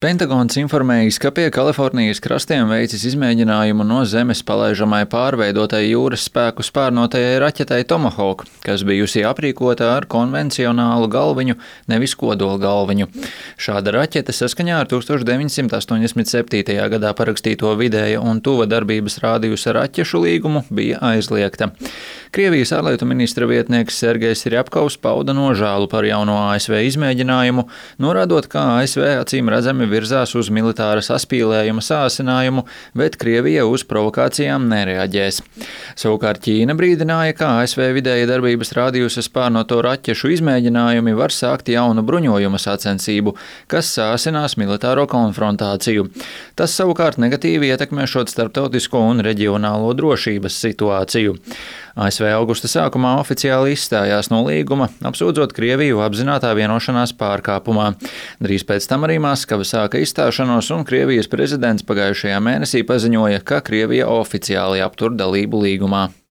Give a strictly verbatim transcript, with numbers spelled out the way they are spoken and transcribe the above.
Pentagons informējis, ka pie Kalifornijas krastiem veicis izmēģinājumu no Zemes palaižamai pārveidotai jūras spēku spārnotajai raķetei Tomahawk, kas bijusi aprīkota ar konvencionālu galviņu, nevis kodola galviņu. Šāda raķete saskaņā ar tūkstoš deviņsimt astoņdesmit septītajā gadā parakstīto vidēja un tuva darbības rādījusa raķešu līgumu bija aizliegta. Krievijas ārlietu ministra vietnieks Sergejs Rjapkovs pauda nožēlu par jauno A S V izmēģinājumu, norādot, ka A S V acīm redzami virzās uz militāra saspīlējuma sāsinājumu, bet Krievija uz provokācijām nereaģēs. Savukārt Ķīna brīdināja, ka A S V vidēja darbības rādījusa spārnoto raķešu izmēģinājumi var sākt jaunu bruņojuma sacensību, kas sāsinās militāro konfrontāciju. Tas savukārt negatīvi ietekmēšot starptautisko un reģionālo drošības situāciju. A S V augusta sākumā oficiāli izstājās no līguma, apsūdzot Krieviju apzinātā vienošanās pārkāpumā. Drīz pēc tam arī Maskava sāka izstāšanos, un Krievijas prezidents pagājušajā mēnesī paziņoja, ka Krievija oficiāli aptur dalību līgumā.